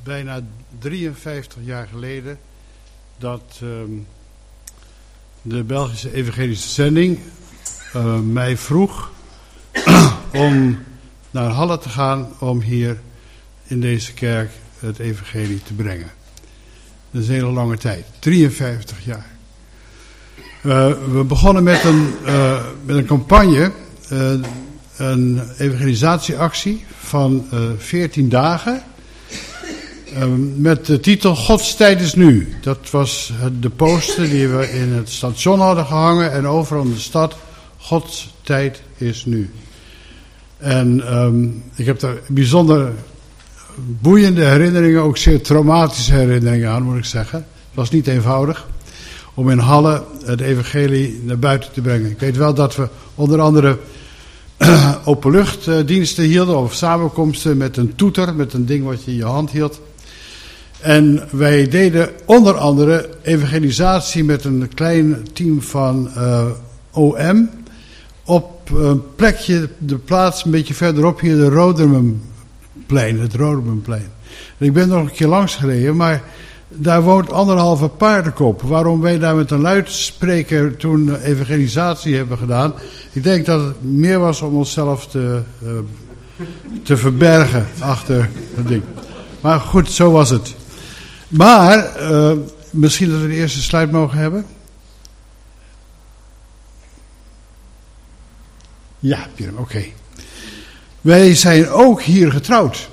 bijna 53 jaar geleden dat de Belgische Evangelische Zending mij vroeg om naar Halle te gaan om hier in deze kerk het evangelie te brengen. Dat is een hele lange tijd, 53 jaar. We begonnen met een campagne, een evangelisatieactie van 14 dagen. Met de titel Gods tijd is nu. Dat was de poster die we in het station hadden gehangen en overal in de stad. Gods tijd is nu. En ik heb daar bijzonder boeiende herinneringen, ook zeer traumatische herinneringen aan, moet ik zeggen. Het was niet eenvoudig om in Halle het evangelie naar buiten te brengen. Ik weet wel dat we onder andere openluchtdiensten hielden of samenkomsten met een toeter, met een ding wat je in je hand hield. En wij deden onder andere evangelisatie met een klein team van OM op een plekje, de plaats een beetje verderop hier, het Rodermumplein. En ik ben nog een keer langs gereden, maar daar woont 1,5 paardenkop. Waarom wij daar met een luidspreker toen evangelisatie hebben gedaan. Ik denk dat het meer was om onszelf te verbergen achter het ding. Maar goed, zo was het. Maar, misschien dat we de eerste slide mogen hebben. Ja, oké. Wij zijn ook hier getrouwd.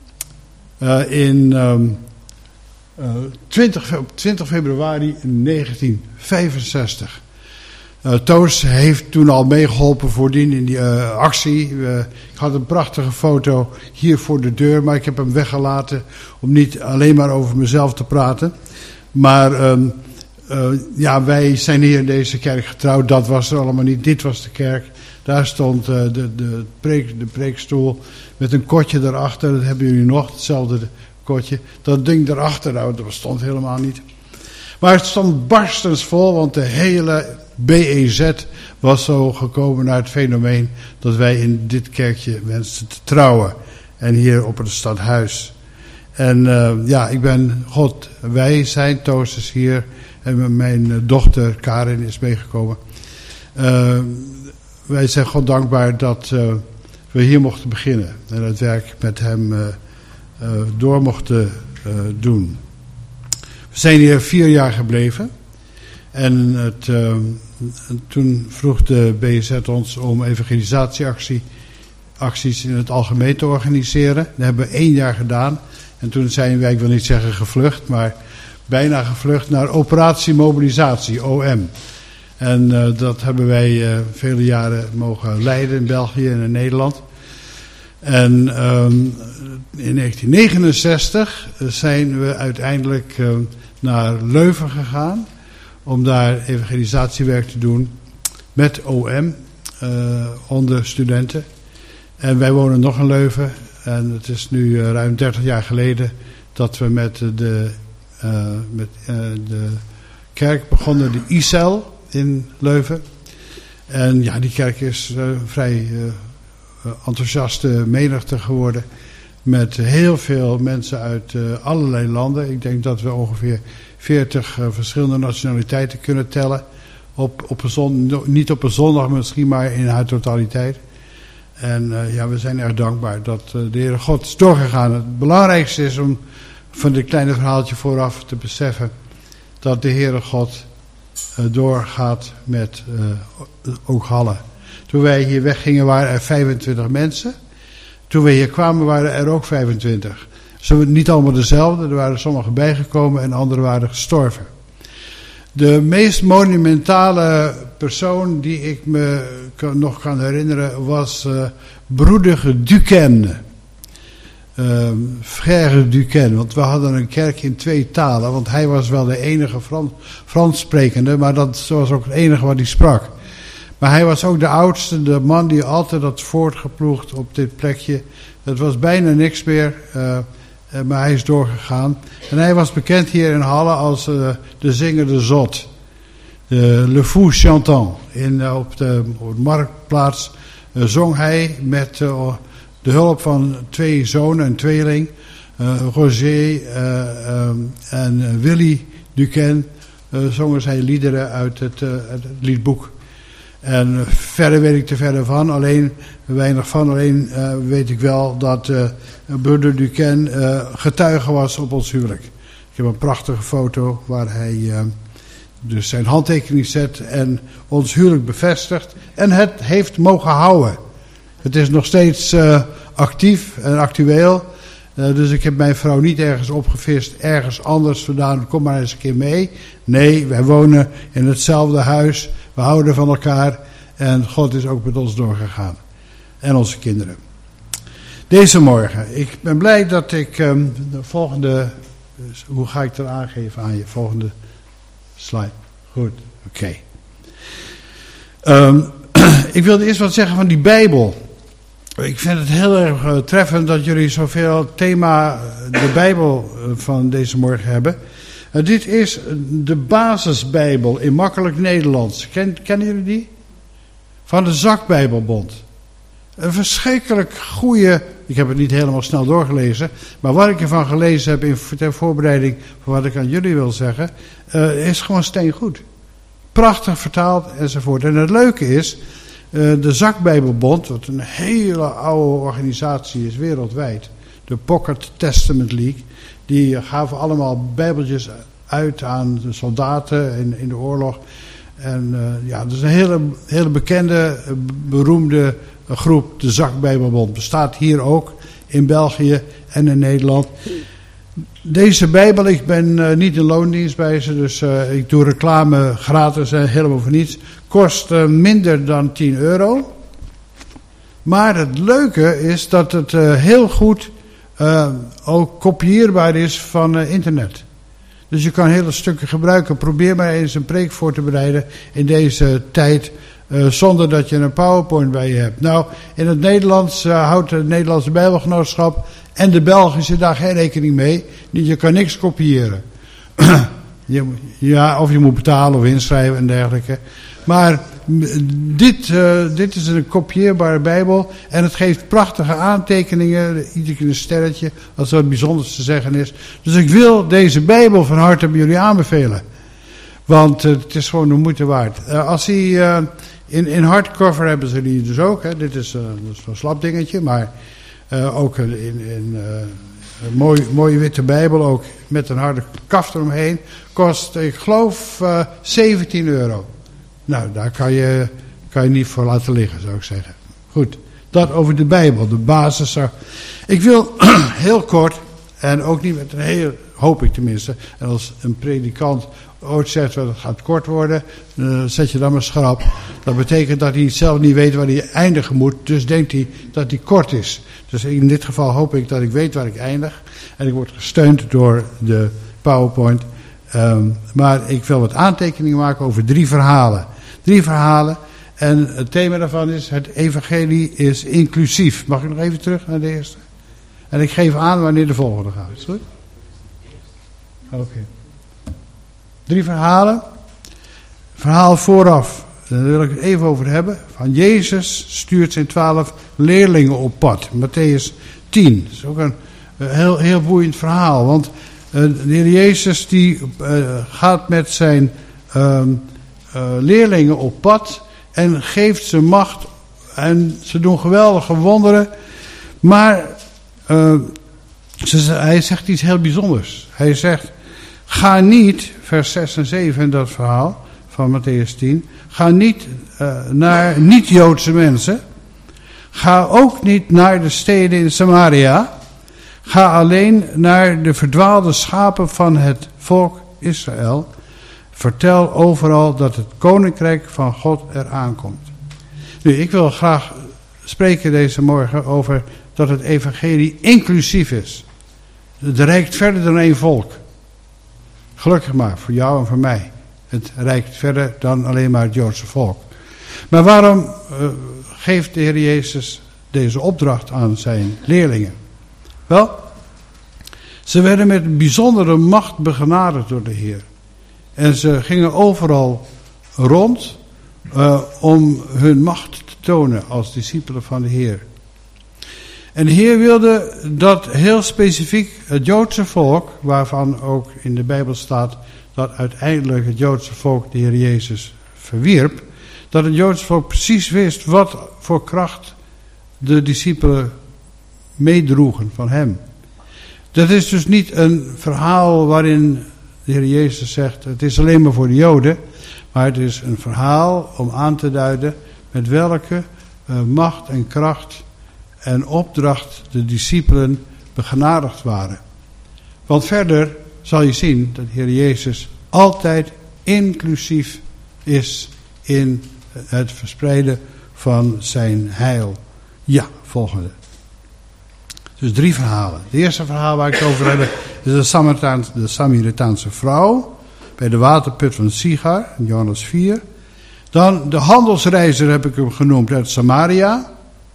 Op 20 februari 1965. Toos heeft toen al meegeholpen voordien in die actie. Ik had een prachtige foto hier voor de deur, maar ik heb hem weggelaten om niet alleen maar over mezelf te praten. Maar wij zijn hier in deze kerk getrouwd. Dat was er allemaal niet. Dit was de kerk. Daar stond de preekstoel met een kotje erachter. Dat hebben jullie nog, hetzelfde kotje. Dat ding daarachter, nou, dat bestond helemaal niet. Maar het stond barstensvol, want de hele BEZ was zo gekomen naar het fenomeen dat wij in dit kerkje wensten te trouwen. En hier op het stadhuis. En ik ben wij zijn, Toos is hier en mijn dochter Karin is meegekomen. Wij zijn God dankbaar dat we hier mochten beginnen en het werk met hem door mochten doen. We zijn hier 4 jaar gebleven en toen vroeg de BZ ons om evangelisatieacties in het algemeen te organiseren. Dat hebben we 1 jaar gedaan en toen zijn wij, ik wil niet zeggen gevlucht, maar bijna gevlucht naar operatie mobilisatie, OM. En dat hebben wij vele jaren mogen leiden in België en in Nederland. En in 1969 zijn we uiteindelijk naar Leuven gegaan om daar evangelisatiewerk te doen met OM onder studenten. En wij wonen nog in Leuven en het is nu ruim 30 jaar geleden dat we met de kerk begonnen, de ICEL in Leuven. En ja, die kerk is vrij enthousiaste menigte geworden. Met heel veel mensen uit allerlei landen. Ik denk dat we ongeveer 40 verschillende nationaliteiten kunnen tellen. Niet op een zondag, misschien maar in haar totaliteit. En we zijn erg dankbaar dat de Heere God is doorgegaan. Het belangrijkste is om van dit kleine verhaaltje vooraf te beseffen dat de Heere God doorgaat met ook Halle. Toen wij hier weggingen waren er 25 mensen. Toen we hier kwamen waren er ook 25. Niet allemaal dezelfde, er waren sommigen bijgekomen en anderen waren gestorven. De meest monumentale persoon die ik me nog kan herinneren was broeder Duquesne. Frère Duquesne, want we hadden een kerk in 2 talen, want hij was wel de enige Frans sprekende, maar dat was ook het enige wat hij sprak. Maar hij was ook de oudste, de man die altijd had voortgeploegd op dit plekje. Het was bijna niks meer, maar hij is doorgegaan. En hij was bekend hier in Halle als de zingende zot. Le Fou Chantant. Op de marktplaats zong hij met de hulp van 2 zonen, een tweeling, Roger en Willy Duquesne zongen zij liederen uit het liedboek. En verder weet ik te verder van, alleen weinig van. Alleen weet ik wel dat broeder Duquesne getuige was op ons huwelijk. Ik heb een prachtige foto waar hij dus zijn handtekening zet en ons huwelijk bevestigt. En het heeft mogen houden. Het is nog steeds actief en actueel. Dus ik heb mijn vrouw niet ergens opgevist, ergens anders vandaan. Kom maar eens een keer mee. Nee, wij wonen in hetzelfde huis. We houden van elkaar. En God is ook met ons doorgegaan. En onze kinderen. Deze morgen. Ik ben blij dat ik de volgende... Hoe ga ik dat aangeven aan je? Volgende slide. Goed, oké. Ik wilde eerst wat zeggen van die Bijbel. Ik vind het heel erg treffend dat jullie zoveel thema de Bijbel van deze morgen hebben. Dit is de basisbijbel in makkelijk Nederlands. Kennen jullie die? Van de Zakbijbelbond. Een verschrikkelijk goede... Ik heb het niet helemaal snel doorgelezen. Maar wat ik ervan gelezen heb ter voorbereiding van wat ik aan jullie wil zeggen... is gewoon steengoed. Prachtig vertaald enzovoort. En het leuke is... de Zakbijbelbond, wat een hele oude organisatie is wereldwijd. De Pocket Testament League. Die gaven allemaal bijbeltjes uit aan de soldaten in de oorlog. En dat is een hele bekende, beroemde groep, de Zakbijbelbond. Bestaat hier ook in België en in Nederland. Deze Bijbel, ik ben niet in loondienst bij ze, dus ik doe reclame gratis en helemaal voor niets. Kost minder dan €10. Maar het leuke is dat het heel goed ook kopieerbaar is van internet. Dus je kan hele stukken gebruiken. Probeer maar eens een preek voor te bereiden in deze tijd. Zonder dat je een PowerPoint bij je hebt. Nou, in het Nederlands houdt het Nederlandse Bijbelgenootschap en de Belgische daar geen rekening mee. Je kan niks kopiëren. Of je moet betalen of inschrijven en dergelijke. Maar dit is een kopieerbare Bijbel. En het geeft prachtige aantekeningen. Iedere keer een sterretje. Als er wat bijzonders te zeggen is. Dus ik wil deze Bijbel van harte bij jullie aanbevelen. Want het is gewoon de moeite waard. Als die in hardcover hebben ze die dus ook. Hè. Dit is zo'n slap dingetje. Maar ook in mooie witte Bijbel. Ook met een harde kaft eromheen. Kost, ik geloof, €17. Nou, daar kan je niet voor laten liggen, zou ik zeggen. Goed, dat over de Bijbel, de basis. Ik wil heel kort, en ook niet met een heel, hoop ik tenminste, en als een predikant ooit zegt dat het gaat kort worden, zet je dan maar schrap. Dat betekent dat hij zelf niet weet waar hij eindigen moet, dus denkt hij dat hij kort is. Dus in dit geval hoop ik dat ik weet waar ik eindig. En ik word gesteund door de PowerPoint. Maar ik wil wat aantekeningen maken over 3 verhalen. 3 verhalen. En het thema daarvan is: het evangelie is inclusief. Mag ik nog even terug naar de eerste? En ik geef aan wanneer de volgende gaat. Is het goed? Oké. 3 verhalen. Verhaal vooraf. Daar wil ik het even over hebben. Van Jezus stuurt zijn 12 leerlingen op pad. Matthäus 10. Dat is ook een heel boeiend verhaal. Want de Heer Jezus die gaat met zijn leerlingen op pad en geeft ze macht en ze doen geweldige wonderen, maar hij zegt iets heel bijzonders. Hij zegt: ga niet, vers 6 en 7 in dat verhaal van Matthäus 10, ga niet naar niet-Joodse mensen, ga ook niet naar de steden in Samaria, ga alleen naar de verdwaalde schapen van het volk Israël. Vertel overal dat het koninkrijk van God eraan komt. Nu, ik wil graag spreken deze morgen over dat het evangelie inclusief is. Het reikt verder dan 1 volk. Gelukkig maar, voor jou en voor mij. Het reikt verder dan alleen maar het Joodse volk. Maar waarom geeft de Heer Jezus deze opdracht aan zijn leerlingen? Wel, ze werden met bijzondere macht begenadigd door de Heer. En ze gingen overal rond om hun macht te tonen als discipelen van de Heer. En de Heer wilde dat heel specifiek het Joodse volk, waarvan ook in de Bijbel staat dat uiteindelijk het Joodse volk de Heer Jezus verwierp, dat het Joodse volk precies wist wat voor kracht de discipelen meedroegen van hem. Dat is dus niet een verhaal waarin de Heer Jezus zegt, het is alleen maar voor de Joden, maar het is een verhaal om aan te duiden met welke macht en kracht en opdracht de discipelen begenadigd waren. Want verder zal je zien dat de Heer Jezus altijd inclusief is in het verspreiden van zijn heil. Ja, volgende. Dus 3 verhalen. Het eerste verhaal waar ik het over heb is de Samaritaanse vrouw bij de waterput van Sigar, in Johannes 4. Dan de handelsreiziger heb ik hem genoemd uit Samaria.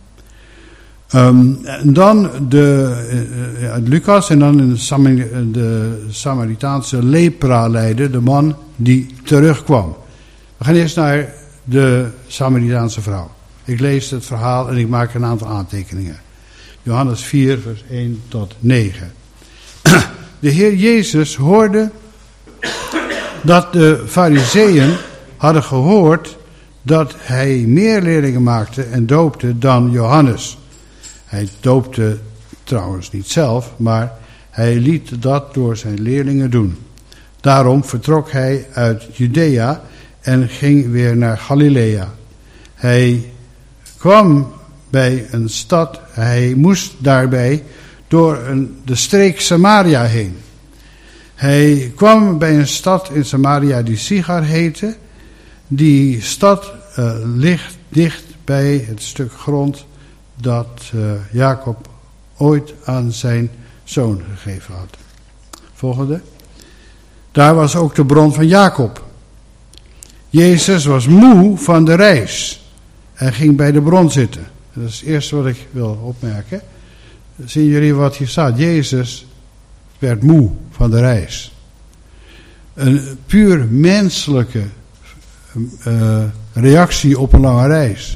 En dan Lucas en dan de Samaritaanse lepra-lijder, de man die terugkwam. We gaan eerst naar de Samaritaanse vrouw. Ik lees het verhaal en ik maak een aantal aantekeningen. Johannes 4, vers 1 tot 9. De Heer Jezus hoorde dat de Farizeeën hadden gehoord dat hij meer leerlingen maakte en doopte dan Johannes. Hij doopte trouwens niet zelf, maar hij liet dat door zijn leerlingen doen. Daarom vertrok hij uit Judea en ging weer naar Galilea. Hij kwam bij een stad, hij moest daarbij door de streek Samaria heen. Hij kwam bij een stad in Samaria die Sigar heette. Die stad ligt dicht bij het stuk grond dat Jacob ooit aan zijn zoon gegeven had. Volgende. Daar was ook de bron van Jacob. Jezus was moe van de reis en ging bij de bron zitten. Dat is het eerste wat ik wil opmerken. Zien jullie wat hier staat? Jezus werd moe van de reis. Een puur menselijke reactie op een lange reis.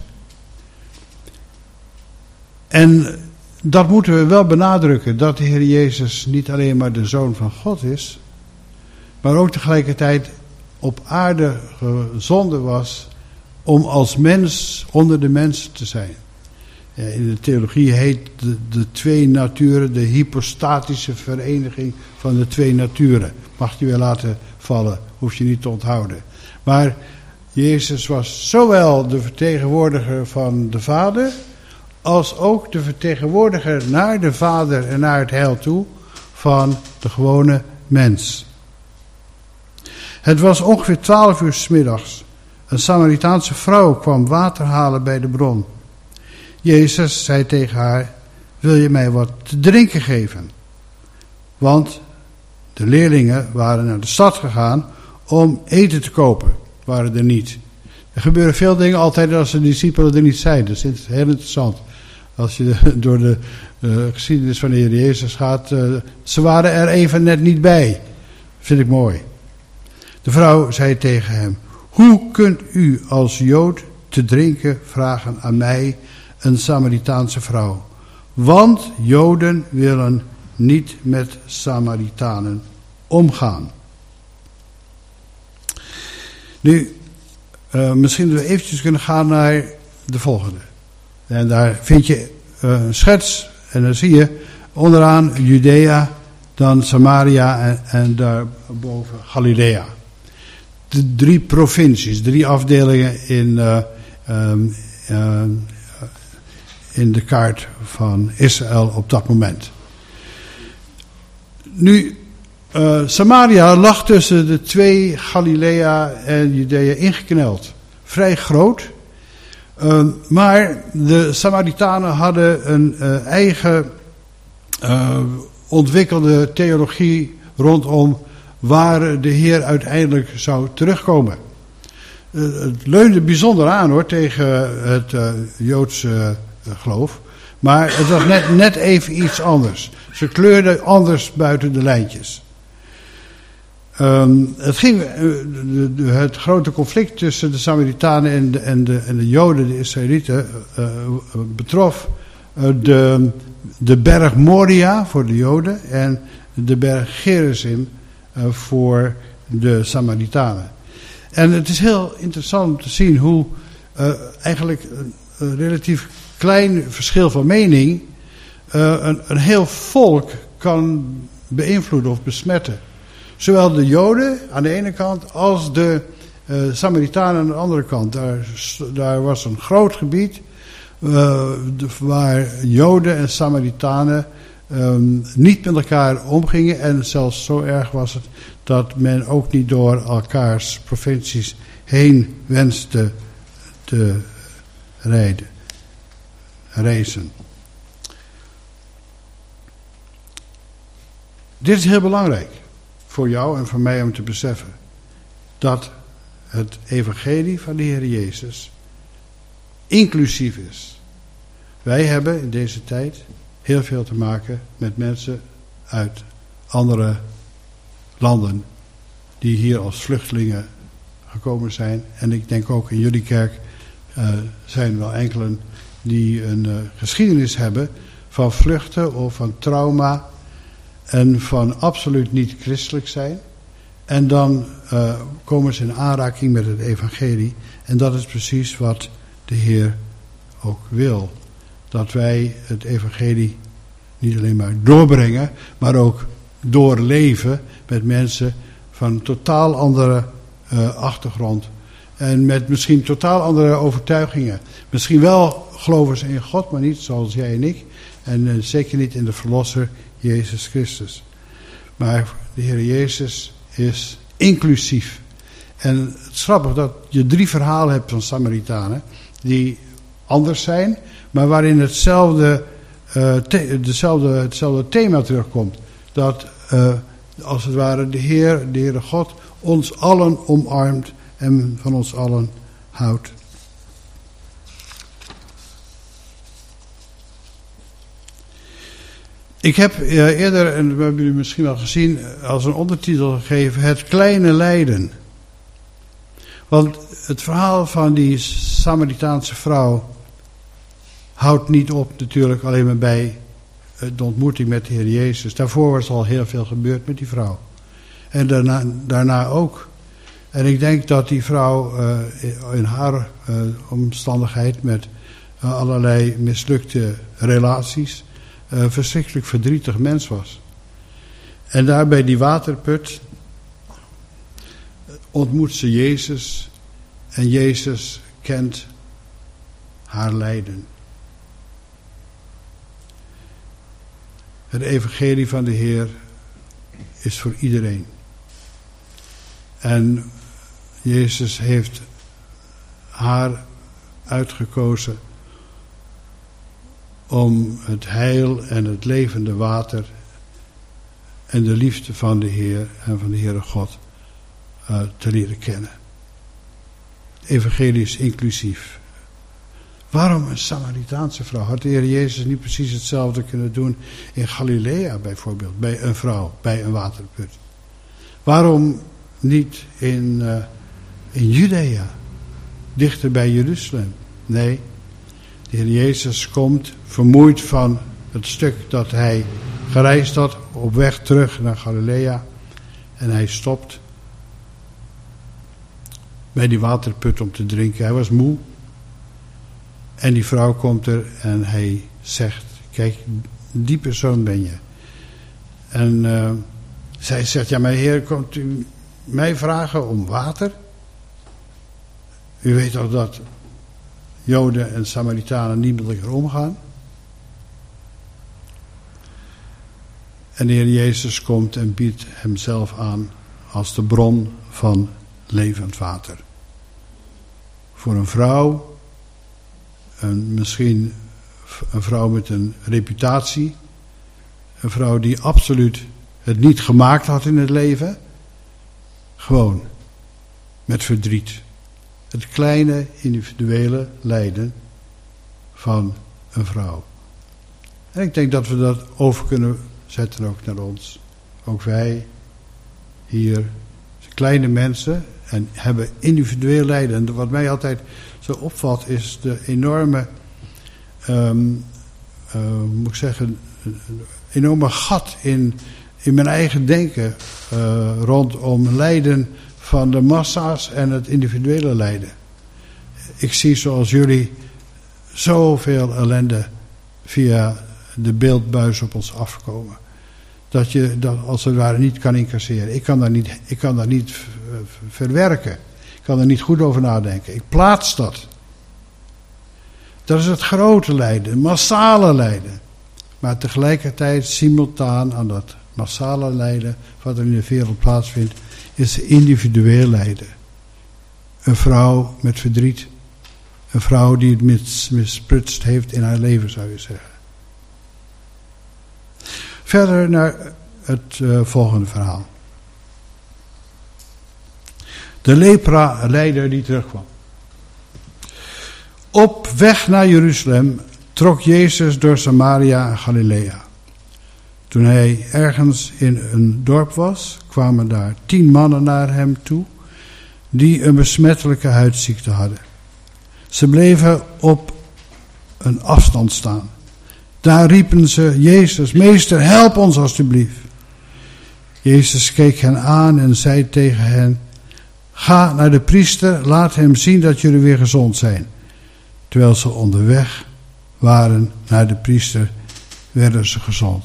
En dat moeten we wel benadrukken, dat de Heer Jezus niet alleen maar de Zoon van God is, maar ook tegelijkertijd op aarde gezonden was om als mens onder de mensen te zijn. In de theologie heet de twee naturen de hypostatische vereniging van de twee naturen. Mag je weer laten vallen, hoef je niet te onthouden. Maar Jezus was zowel de vertegenwoordiger van de Vader, als ook de vertegenwoordiger naar de Vader en naar het heil toe van de gewone mens. Het was ongeveer 12 uur 's middags. Een Samaritaanse vrouw kwam water halen bij de bron. Jezus zei tegen haar, wil je mij wat te drinken geven? Want de leerlingen waren naar de stad gegaan om eten te kopen. Waren er niet. Er gebeuren veel dingen altijd als de discipelen er niet zijn. Dat is heel interessant. Als je door de geschiedenis van de Heer Jezus gaat. Ze waren er even net niet bij. Vind ik mooi. De vrouw zei tegen hem, hoe kunt u als Jood te drinken vragen aan mij, een Samaritaanse vrouw? Want Joden willen niet met Samaritanen omgaan. Nu, misschien we eventjes kunnen gaan naar de volgende. En daar vind je een schets en dan zie je onderaan Judea, dan Samaria en daarboven Galilea. De 3 provincies, 3 afdelingen in de kaart van Israël op dat moment. Nu, Samaria lag tussen de 2 Galilea en Judea ingekneld. Vrij groot. Maar de Samaritanen hadden een eigen ontwikkelde theologie rondom waar de Heer uiteindelijk zou terugkomen. Het leunde bijzonder aan hoor tegen het Joodse geloof. Maar het was net even iets anders. Ze kleurden anders buiten de lijntjes. Het grote conflict tussen de Samaritanen en de Joden, de Israëlieten, betrof de berg Moria voor de Joden en de berg Gerizim voor de Samaritanen. En het is heel interessant om te zien hoe eigenlijk een relatief klein verschil van mening een heel volk kan beïnvloeden of besmetten. Zowel de Joden aan de ene kant als de Samaritanen aan de andere kant. Daar was een groot gebied waar Joden en Samaritanen niet met elkaar omgingen. En zelfs zo erg was het dat men ook niet door elkaars provincies heen wenste te reizen. Dit is heel belangrijk voor jou en voor mij om te beseffen. Dat het evangelie van de Heer Jezus inclusief is. Wij hebben in deze tijd heel veel te maken met mensen uit andere landen die hier als vluchtelingen gekomen zijn. En ik denk ook in jullie kerk zijn wel enkelen die een geschiedenis hebben van vluchten of van trauma en van absoluut niet christelijk zijn. En dan komen ze in aanraking met het evangelie. En dat is precies wat de Heer ook wil. Dat wij het evangelie niet alleen maar doorbrengen, maar ook doorleven met mensen van een totaal andere achtergrond. En met misschien totaal andere overtuigingen. Misschien wel geloven ze in God, maar niet zoals jij en ik. En zeker niet in de Verlosser Jezus Christus. Maar de Heer Jezus is inclusief. En het is grappig dat je 3 verhalen hebt van Samaritanen die anders zijn, maar waarin hetzelfde thema terugkomt. Dat als het ware de Heere God ons allen omarmt en van ons allen houdt. Ik heb eerder, en dat hebben jullie misschien wel gezien, als een ondertitel gegeven, het kleine lijden. Want het verhaal van die Samaritaanse vrouw houdt niet op natuurlijk alleen maar bij de ontmoeting met de Heer Jezus. Daarvoor was al heel veel gebeurd met die vrouw. En daarna ook. En ik denk dat die vrouw in haar omstandigheid met allerlei mislukte relaties verschrikkelijk verdrietig mens was. En daar bij die waterput ontmoet ze Jezus en Jezus kent haar lijden. Het evangelie van de Heer is voor iedereen. En Jezus heeft haar uitgekozen om het heil en het levende water en de liefde van de Heer en van de Heere God te leren kennen. Het evangelie is inclusief. Waarom een Samaritaanse vrouw? Had de Heer Jezus niet precies hetzelfde kunnen doen in Galilea bijvoorbeeld, bij een vrouw, bij een waterput? Waarom niet in Judea, dichter bij Jeruzalem? Nee, de Heer Jezus komt vermoeid van het stuk dat hij gereisd had op weg terug naar Galilea. En hij stopt bij die waterput om te drinken. Hij was moe. En die vrouw komt er en hij zegt, kijk, die persoon ben je. En zij zegt, ja, maar Heer, komt u mij vragen om water? U weet toch dat Joden en Samaritanen niet met elkaar omgaan? En de Heer Jezus komt en biedt hemzelf aan als de bron van levend water. Voor een vrouw, misschien een vrouw met een reputatie, een vrouw die absoluut het niet gemaakt had in het leven, gewoon met verdriet. Het kleine individuele lijden van een vrouw. En ik denk dat we dat over kunnen zetten ook naar ons. Ook wij hier, kleine mensen, en hebben individueel lijden. En wat mij altijd zo opvalt is de enorme moet ik zeggen, een enorme gat in mijn eigen denken rondom lijden van de massa's en het individuele lijden. Ik zie zoals jullie zoveel ellende via de beeldbuis op ons afkomen. Dat je dat als het ware niet kan incasseren. Ik kan dat niet verwerken. Ik kan er niet goed over nadenken. Ik plaats dat. Dat is het grote lijden, het massale lijden. Maar tegelijkertijd simultaan aan dat massale lijden wat er in de wereld plaatsvindt, is individueel lijden. Een vrouw met verdriet. Een vrouw die het misprutst heeft in haar leven, zou je zeggen. Verder naar het volgende verhaal. De lepra-lijder die terugkwam. Op weg naar Jeruzalem trok Jezus door Samaria en Galilea. Toen hij ergens in een dorp was, kwamen daar 10 mannen naar hem toe die een besmettelijke huidziekte hadden. Ze bleven op een afstand staan. Daar riepen ze: Jezus, meester, help ons alstublieft. Jezus keek hen aan en zei tegen hen: ga naar de priester, laat hem zien dat jullie weer gezond zijn. Terwijl ze onderweg waren naar de priester, werden ze gezond.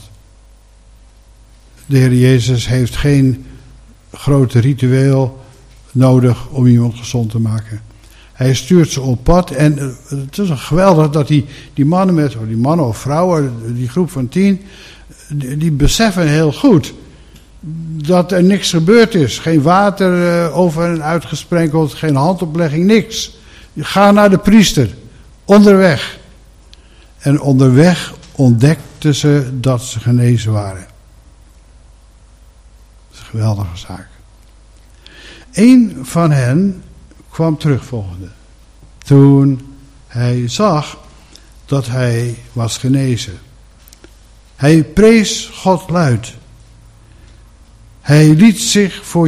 De Heer Jezus heeft geen grote ritueel nodig om iemand gezond te maken. Hij stuurt ze op pad en het is geweldig dat die mannen of vrouwen, die groep van 10, die beseffen heel goed dat er niks gebeurd is. Geen water over en uitgesprenkeld, geen handoplegging, niks. Ga naar de priester, onderweg. En onderweg ontdekten ze dat ze genezen waren. Dat is een geweldige zaak. Eén van hen kwam terug volgende. Toen hij zag dat hij was genezen. Hij prees God luid. Hij liet zich voor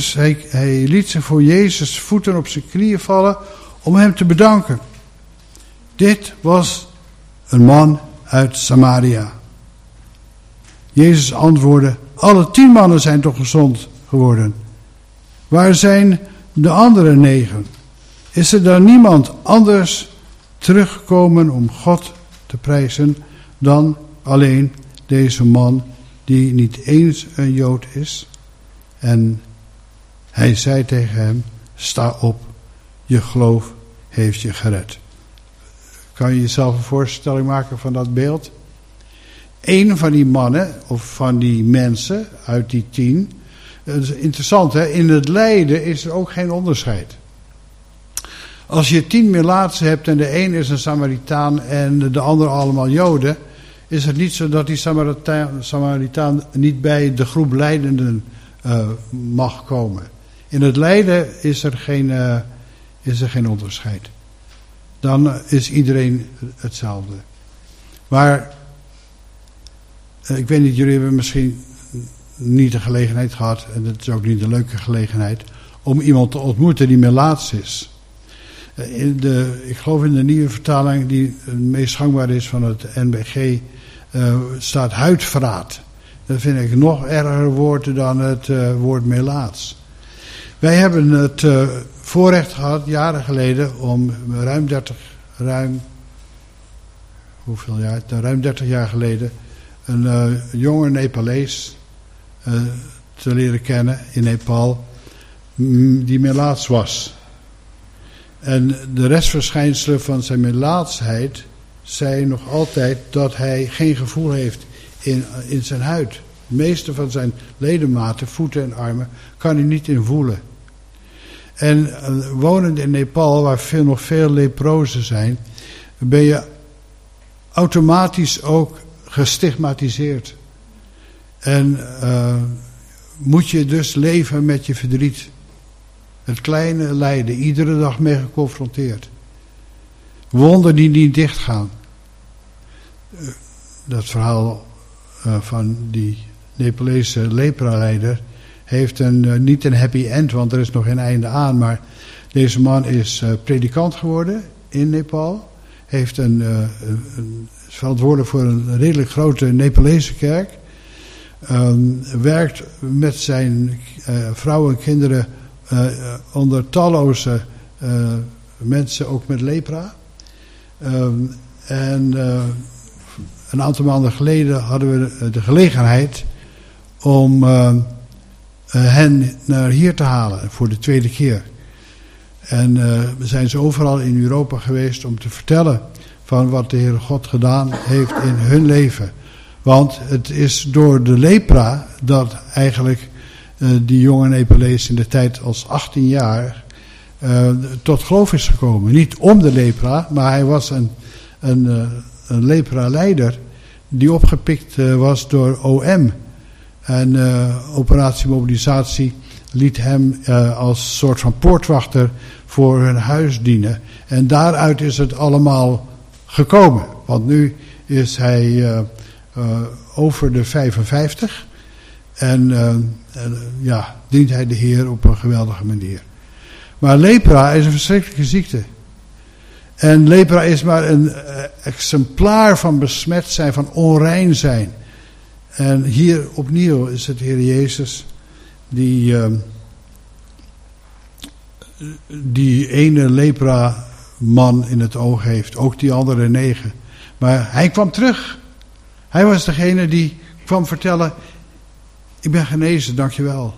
Jezus voeten op zijn knieën vallen om hem te bedanken. Dit was een man uit Samaria. Jezus antwoordde: alle 10 mannen zijn toch gezond geworden? Waar zijn de andere 9? Is er dan niemand anders teruggekomen om God te prijzen dan alleen deze man die niet eens een Jood is? En hij zei tegen hem: sta op, je geloof heeft je gered. Kan je jezelf een voorstelling maken van dat beeld? Eén van die mannen, of van die mensen uit die 10... Dat is interessant, hè? In het lijden is er ook geen onderscheid. Als je 10 melaatsen hebt en de een is een Samaritaan en de ander allemaal Joden, is het niet zo dat die Samaritaan niet bij de groep lijdenden mag komen. In het lijden is er geen onderscheid. Dan is iedereen hetzelfde. Maar ik weet niet, jullie hebben misschien niet de gelegenheid gehad, en dat is ook niet een leuke gelegenheid, om iemand te ontmoeten die melaats is. Ik geloof in de nieuwe vertaling, die het meest gangbaar is van het NBG, staat huidverraad. Dat vind ik nog erger woord dan het woord melaats. Wij hebben het voorrecht gehad, jaren geleden, om ruim 30 jaar geleden, een jonge Nepalees te leren kennen in Nepal, die melaats was. En de restverschijnselen van zijn melaatsheid zijn nog altijd dat hij geen gevoel heeft in zijn huid. De meeste van zijn ledematen, voeten en armen, kan hij niet in voelen. En wonend in Nepal, waar nog veel leprozen zijn, ben je automatisch ook gestigmatiseerd. En moet je dus leven met je verdriet. Het kleine lijden, iedere dag mee geconfronteerd. Wonden die niet dichtgaan. Dat verhaal van die Nepalese lepra-leider heeft niet een happy end, want er is nog geen einde aan. Maar deze man is predikant geworden in Nepal. Heeft een verantwoordelijk voor een redelijk grote Nepalese kerk. Werkt met zijn vrouw en kinderen onder talloze mensen, ook met lepra. Een aantal maanden geleden hadden we de gelegenheid om hen naar hier te halen voor de tweede keer. En we zijn ze overal in Europa geweest om te vertellen van wat de Heere God gedaan heeft in hun leven. Want het is door de lepra dat eigenlijk die jonge Nepalees in de tijd als 18 jaar tot geloof is gekomen. Niet om de lepra, maar hij was een lepra-leider die opgepikt was door OM. En Operatie Mobilisatie liet hem als soort van poortwachter voor hun huis dienen. En daaruit is het allemaal gekomen. Want nu is hij over de 55. En dient hij de Heer op een geweldige manier. Maar lepra is een verschrikkelijke ziekte. En lepra is maar een exemplaar van besmet zijn, van onrein zijn. En hier opnieuw is het Heer Jezus die ene lepra-man in het oog heeft. Ook die andere 9. Maar hij kwam terug. Hij was degene die kwam vertellen: ik ben genezen, dankjewel.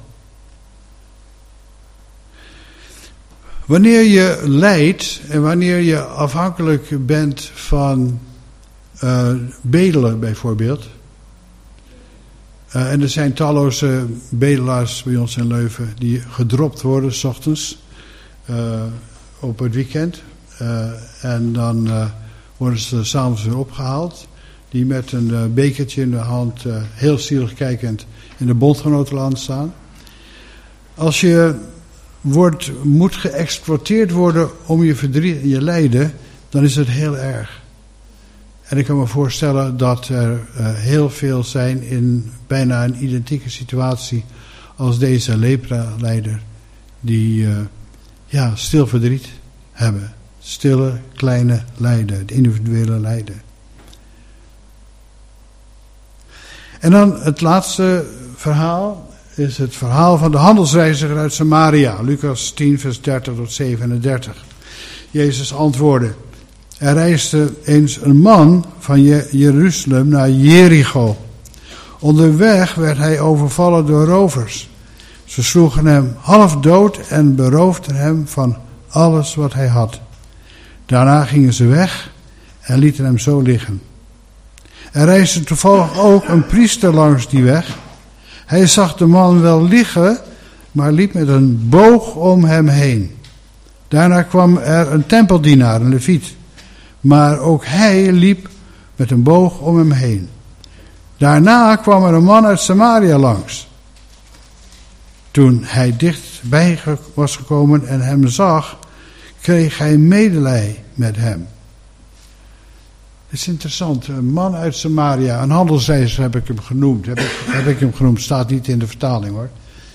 Wanneer je lijdt en wanneer je afhankelijk bent van bedelen bijvoorbeeld. En er zijn talloze bedelaars bij ons in Leuven die gedropt worden 's ochtends op het weekend. En dan worden ze 's avonds weer opgehaald. Die met een bekertje in de hand heel zielig kijkend in de bondgenotenland staan. Als je moet geëxploiteerd worden om je verdriet en je lijden, dan is het heel erg. En ik kan me voorstellen dat er heel veel zijn in bijna een identieke situatie als deze lepra-leider, die stil verdriet hebben. Stille, kleine lijden, het individuele lijden. En dan het laatste verhaal is het verhaal van de handelsreiziger uit Samaria. Lucas 10 vers 30 tot 37. Jezus antwoordde: er reisde eens een man van Jeruzalem naar Jericho. Onderweg werd hij overvallen door rovers. Ze sloegen hem half dood en beroofden hem van alles wat hij had. Daarna gingen ze weg en lieten hem zo liggen. Er reisde toevallig ook een priester langs die weg. Hij zag de man wel liggen, maar liep met een boog om hem heen. Daarna kwam er een tempeldienaar, een leviet. Maar ook hij liep met een boog om hem heen. Daarna kwam er een man uit Samaria langs. Toen hij dichtbij was gekomen en hem zag, kreeg hij medelij met hem. Het is interessant, een man uit Samaria, een handelsreiziger heb ik hem genoemd. Heb ik hem genoemd, staat niet in de vertaling hoor.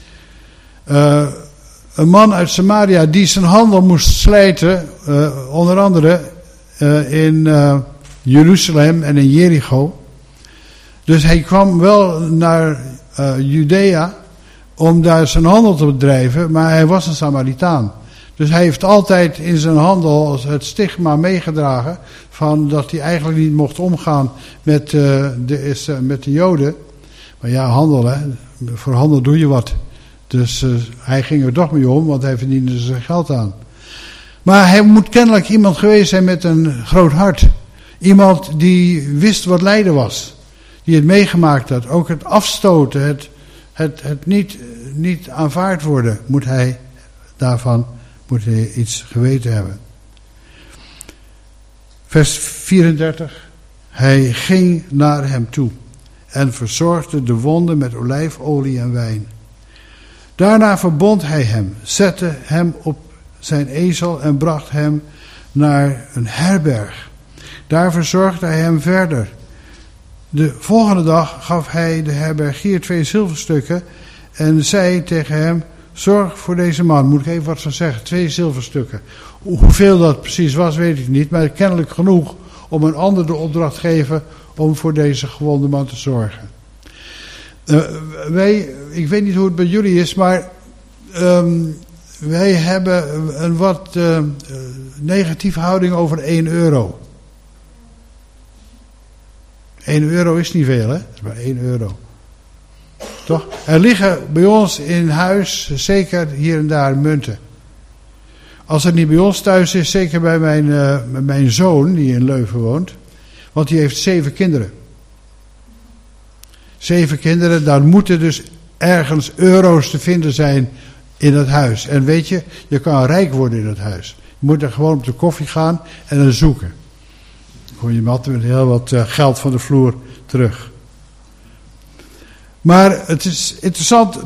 Een man uit Samaria die zijn handel moest slijten, onder andere in Jeruzalem en in Jericho. Dus hij kwam wel naar Judea om daar zijn handel te bedrijven, maar hij was een Samaritaan. Dus hij heeft altijd in zijn handel het stigma meegedragen van dat hij eigenlijk niet mocht omgaan met de Joden. Maar ja, handel hè, voor handel doe je wat. Dus hij ging er toch mee om, want hij verdiende zijn geld aan. Maar hij moet kennelijk iemand geweest zijn met een groot hart. Iemand die wist wat lijden was. Die het meegemaakt had. Ook het afstoten, het niet aanvaard worden, moet hij iets geweten hebben. Vers 34. Hij ging naar hem toe en verzorgde de wonden met olijfolie en wijn. Daarna verbond hij hem, zette hem op zijn ezel en bracht hem naar een herberg. Daar verzorgde hij hem verder. De volgende dag gaf hij de herbergier 2 zilverstukken en zei tegen hem: zorg voor deze man. Moet ik even wat van zeggen. 2 zilverstukken. Hoeveel dat precies was, weet ik niet, maar kennelijk genoeg om een ander de opdracht geven om voor deze gewonde man te zorgen. Ik weet niet hoe het bij jullie is, maar wij hebben een wat negatieve houding over 1 euro. 1 euro is niet veel, hè? Dat is maar 1 euro. Toch? Er liggen bij ons in huis zeker hier en daar munten. Als het niet bij ons thuis is, zeker bij mijn zoon die in Leuven woont. Want die heeft 7 kinderen. 7 kinderen, daar moeten dus ergens euro's te vinden zijn in het huis. En weet je, je kan rijk worden in het huis. Je moet er gewoon op de koffie gaan en dan zoeken. Dan kom je met heel wat geld van de vloer terug. Maar het is interessant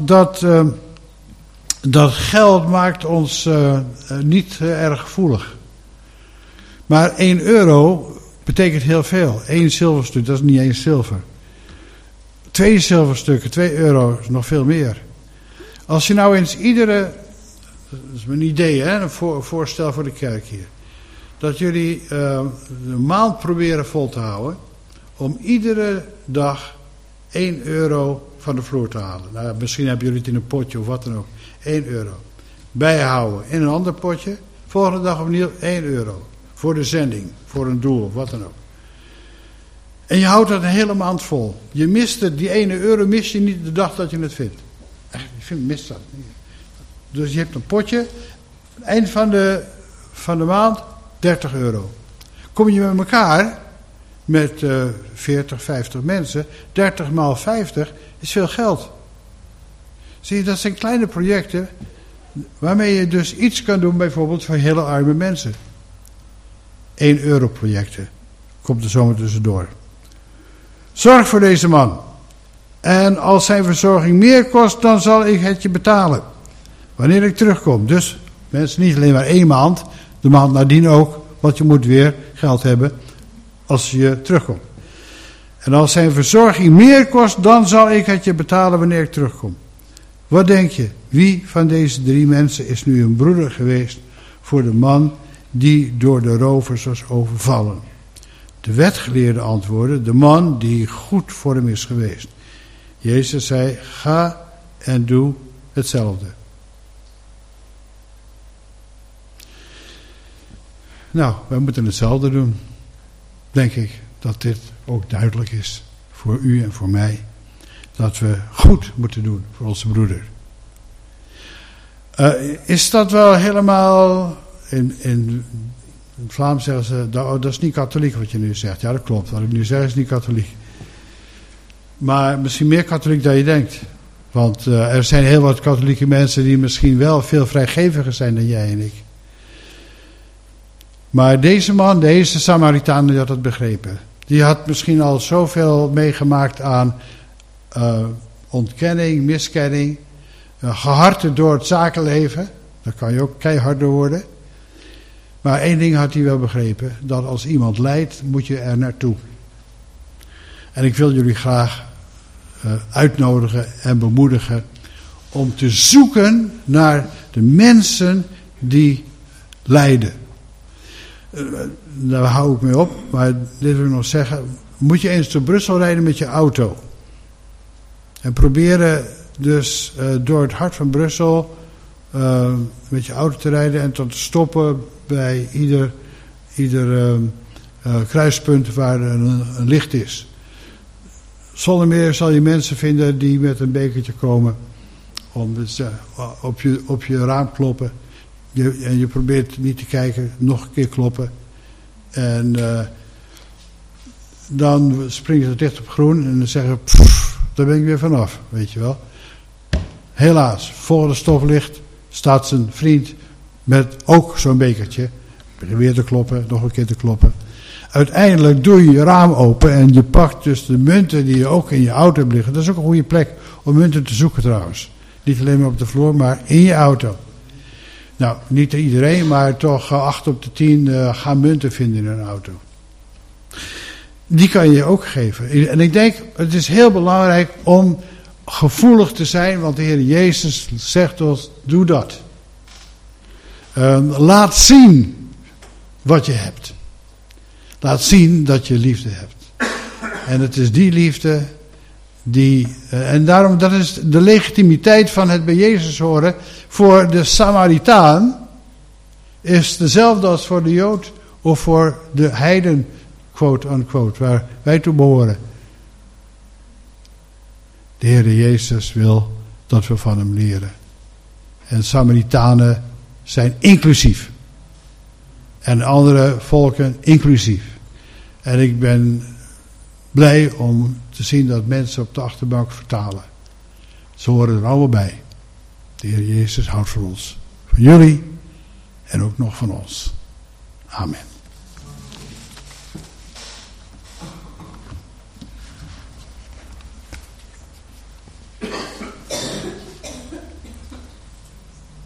dat geld maakt ons niet erg gevoelig. Maar 1 euro betekent heel veel. 1 zilverstuk, dat is niet 1 zilver. 2 zilverstukken, 2 euro is nog veel meer. Als je nou eens dat is mijn idee, hè, een voorstel voor de kerk hier. Dat jullie een maand proberen vol te houden. Om iedere dag 1 euro van de vloer te halen. Nou, misschien hebben jullie het in een potje of wat dan ook. 1 euro. Bijhouden in een ander potje. Volgende dag opnieuw 1 euro. Voor de zending, voor een doel of wat dan ook. En je houdt dat een hele maand vol. Je mist het, die 1 euro mis je niet de dag dat je het vindt. Echt, je mist dat niet. Dus je hebt een potje. Eind van de maand 30 euro. Kom je met elkaar met 40, 50 mensen. 30 maal 50 is veel geld. Zie je, dat zijn kleine projecten waarmee je dus iets kan doen bijvoorbeeld voor hele arme mensen. 1 euro projecten. Komt er zomaar tussendoor. Zorg voor deze man. En als zijn verzorging meer kost, dan zal ik het je betalen. Wanneer ik terugkom. Dus mensen, niet alleen maar 1 maand. De maand nadien ook. Want je moet weer geld hebben als je terugkomt. En als zijn verzorging meer kost, dan zal ik het je betalen wanneer ik terugkom. Wat denk je? Wie van deze 3 mensen is nu een broeder geweest voor de man die door de rovers was overvallen? De wetgeleerde antwoordde, de man die goed voor hem is geweest. Jezus zei, ga en doe hetzelfde. Nou, wij moeten hetzelfde doen. Denk ik dat dit ook duidelijk is voor u en voor mij. Dat we goed moeten doen voor onze broeder. Is dat wel helemaal... In Vlaams zeggen ze, dat is niet katholiek wat je nu zegt. Ja, dat klopt. Wat ik nu zeg is niet katholiek. Maar misschien meer katholiek dan je denkt. Want er zijn heel wat katholieke mensen die misschien wel veel vrijgeviger zijn dan jij en ik. Maar deze man, deze Samaritaan, die had het begrepen. Die had misschien al zoveel meegemaakt aan ontkenning, miskenning. Gehard door het zakenleven. Daar kan je ook keihard door worden. Maar 1 ding had hij wel begrepen. Dat als iemand lijdt, moet je er naartoe. En ik wil jullie graag uitnodigen en bemoedigen. Om te zoeken naar de mensen die lijden. Daar hou ik mee op. Maar dit wil ik nog zeggen. Moet je eens door Brussel rijden met je auto. En proberen dus door het hart van Brussel met je auto te rijden en te stoppen bij ieder kruispunt waar een licht is. Zonder meer zal je mensen vinden die met een bekertje komen om dus, op je raam kloppen. En je probeert niet te kijken, nog een keer kloppen. En dan springen ze dicht op groen en dan zeggen ze, daar ben ik weer vanaf, weet je wel. Helaas, volgende stoplicht staat zijn vriend met ook zo'n bekertje. Probeer te kloppen, nog een keer te kloppen. Uiteindelijk doe je je raam open en je pakt dus de munten die je ook in je auto hebt liggen. Dat is ook een goede plek om munten te zoeken trouwens. Niet alleen maar op de vloer, maar in je auto. Nou, niet iedereen, maar toch 8 op de 10 gaan munten vinden in een auto. Die kan je ook geven. En ik denk, het is heel belangrijk om gevoelig te zijn, want de Heer Jezus zegt ons, doe dat. Laat zien wat je hebt. Laat zien dat je liefde hebt. En het is die liefde en daarom, dat is de legitimiteit van het bij Jezus horen. Voor de Samaritaan is dezelfde als voor de Jood of voor de heiden, quote unquote, waar wij toe behoren. De Heer Jezus wil dat we van hem leren. En Samaritanen zijn inclusief. En andere volken inclusief. En ik ben blij om te zien dat mensen op de achterbank vertalen. Ze horen er allemaal bij. De Heer Jezus houdt van ons. Van jullie en ook nog van ons. Amen.